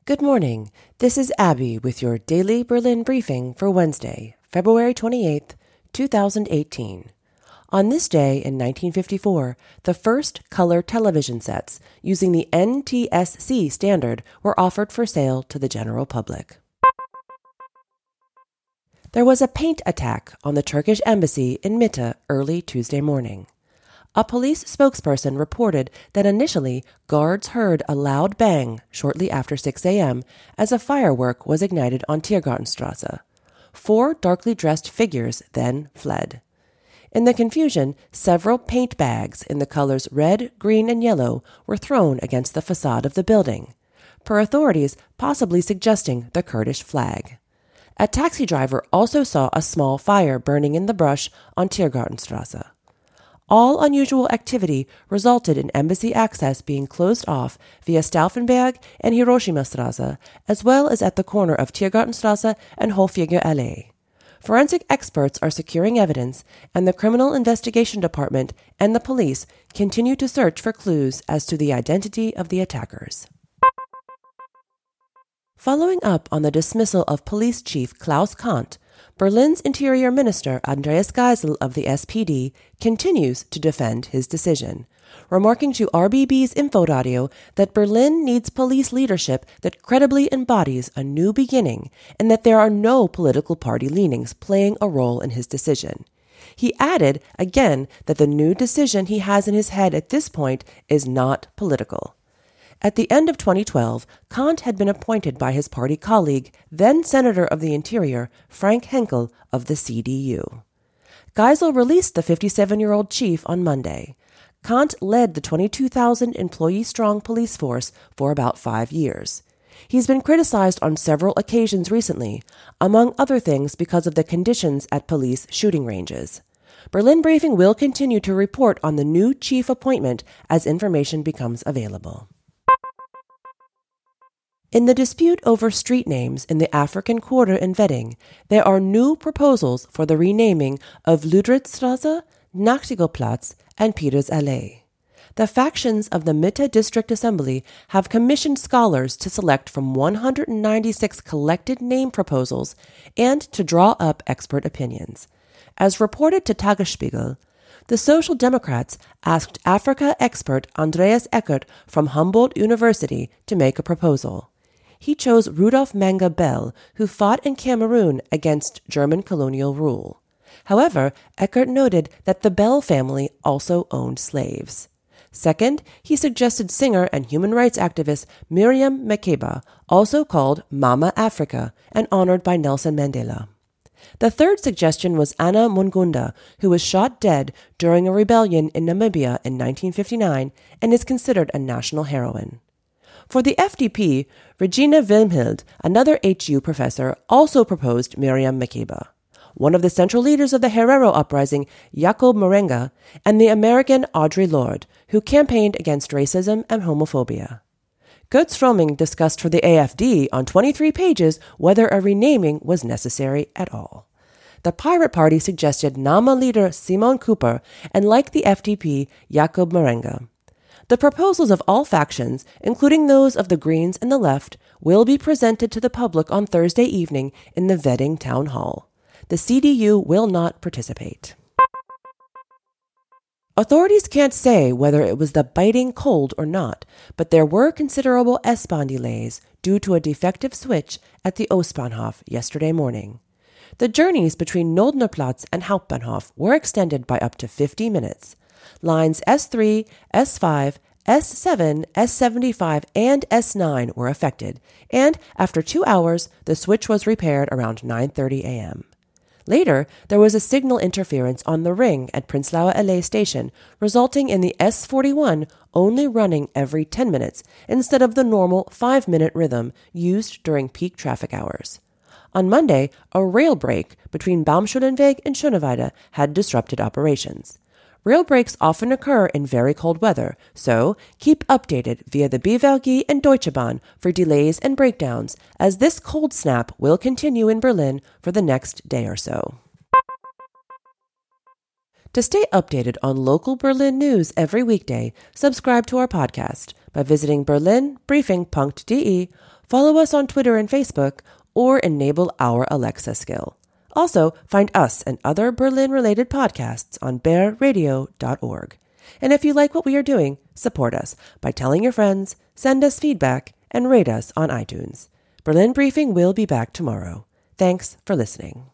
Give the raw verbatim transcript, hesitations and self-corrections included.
Good morning. This is Abby with your daily Berlin briefing for Wednesday, February twenty-eighth, two thousand eighteen. On this day in nineteen fifty-four, the first color television sets using the N T S C standard were offered for sale to the general public. There was a paint attack on the Turkish embassy in Mitte early Tuesday morning. A police spokesperson reported that initially guards heard a loud bang shortly after six a.m. as a firework was ignited on Tiergartenstrasse. Four darkly dressed figures then fled. In the confusion, several paint bags in the colors red, green, and yellow were thrown against the facade of the building, per authorities possibly suggesting the Kurdish flag. A taxi driver also saw a small fire burning in the brush on Tiergartenstrasse. All unusual activity resulted in embassy access being closed off via Stauffenberg and Hiroshima-Strasse, as well as at the corner of Tiergartenstrasse and Hofjäger Allee. Forensic experts are securing evidence, and the Criminal Investigation Department and the police continue to search for clues as to the identity of the attackers. Following up on the dismissal of Police Chief Klaus Kant, Berlin's Interior Minister Andreas Geisel of the S P D continues to defend his decision, remarking to R B B's Inforadio that Berlin needs police leadership that credibly embodies a new beginning and that there are no political party leanings playing a role in his decision. He added, again, that the new decision he has in his head at this point is not political. At the end of twenty twelve, Kant had been appointed by his party colleague, then Senator of the Interior, Frank Henkel of the C D U. Geisel released the fifty-seven-year-old chief on Monday. Kant led the twenty-two thousand employee-strong police force for about five years. He's been criticized on several occasions recently, among other things because of the conditions at police shooting ranges. Berlin Briefing will continue to report on the new chief appointment as information becomes available. In the dispute over street names in the African Quarter in Wedding, there are new proposals for the renaming of Ludritzstrasse, Nachtigallplatz, and Peters Allee. The factions of the Mitte District Assembly have commissioned scholars to select from one hundred ninety-six collected name proposals and to draw up expert opinions. As reported to Tagesspiegel, the Social Democrats asked Africa expert Andreas Eckert from Humboldt University to make a proposal. He chose Rudolf Manga Bell, who fought in Cameroon against German colonial rule. However, Eckert noted that the Bell family also owned slaves. Second, he suggested singer and human rights activist Miriam Makeba, also called Mama Africa and honored by Nelson Mandela. The third suggestion was Anna Mungunda, who was shot dead during a rebellion in Namibia in nineteen fifty-nine and is considered a national heroine. For the F D P, Regina Wilmhild, another H U professor, also proposed Miriam Makeba. One of the central leaders of the Herero uprising, Jacob Morenga, and the American Audre Lorde, who campaigned against racism and homophobia. Kurt Stroming discussed for the A F D on twenty-three pages whether a renaming was necessary at all. The Pirate Party suggested Nama leader Simon Cooper and, like the F D P, Jacob Morenga. The proposals of all factions, including those of the Greens and the Left, will be presented to the public on Thursday evening in the Wedding Town Hall. The C D U will not participate. Authorities can't say whether it was the biting cold or not, but there were considerable S-Bahn delays due to a defective switch at the Ostbahnhof yesterday morning. The journeys between Noldnerplatz and Hauptbahnhof were extended by up to fifty minutes. Lines S three, S five, S seven, S seventy-five, and S nine were affected, and after two hours, the switch was repaired around nine thirty a.m. Later, there was a signal interference on the ring at Prenzlauer Allee station, resulting in the S forty-one only running every ten minutes instead of the normal five-minute rhythm used during peak traffic hours. On Monday, a rail break between Baumschulenweg and Schöneweide had disrupted operations. Rail breaks often occur in very cold weather, so keep updated via the B V G and Deutsche Bahn for delays and breakdowns, as this cold snap will continue in Berlin for the next day or so. To stay updated on local Berlin news every weekday, subscribe to our podcast by visiting berlin briefing punkt de, follow us on Twitter and Facebook, or enable our Alexa skill. Also, find us and other Berlin-related podcasts on bear radio dot org. And if you like what we are doing, support us by telling your friends, send us feedback, and rate us on iTunes. Berlin Briefing will be back tomorrow. Thanks for listening.